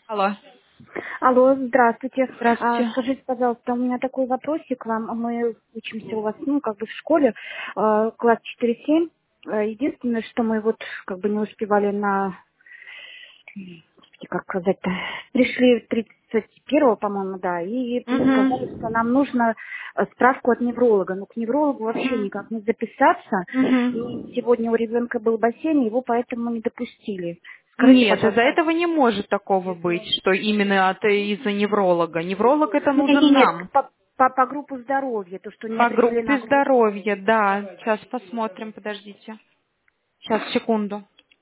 Алло, Алло, здравствуйте. здравствуйте. Скажите, пожалуйста, у меня такой вопросик к вам. Мы учимся у вас, как бы в школе, класс 4-7. Единственное, что мы вот как бы не успевали как сказать-то, пришли 31-го, по-моему, да, и сказали, что Угу. нам нужно справку от невролога. Но к неврологу вообще Угу. никак не записаться. И Угу. сегодня у ребенка был бассейн, его поэтому не допустили. Скажите, Нет, из-за пожалуйста. этого не может такого быть, что именно из-за невролога. Невролог это Нет, нужен нет, нет, нам. по группу здоровья, то, что не По определена группе группа. здоровья, да. Сейчас посмотрим, подождите. Сейчас, секунду.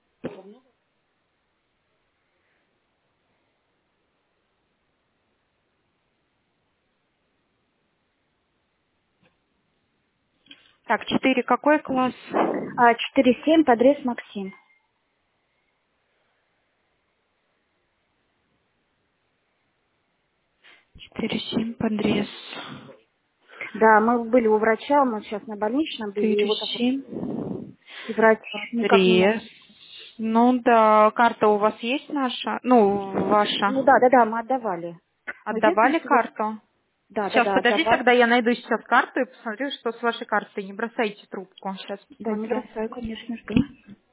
Так, 4 какой класс? 4-7, подрез Максим. 4-7 подрез. Да, мы были у врача, мы сейчас на больничном были, и вот 4-7 и врач никак не подрез. может. Ну да, карта у вас есть наша? Ну, ваша. Ну да, да, да, мы отдавали. Но единственное, Отдавали что вот, карту? да, да, Сейчас, да, подождите, отдавали. тогда я найду сейчас карту и посмотрю, что с вашей картой. Не бросайте трубку. Сейчас Да, не посмотрю. бросаю, конечно, жду.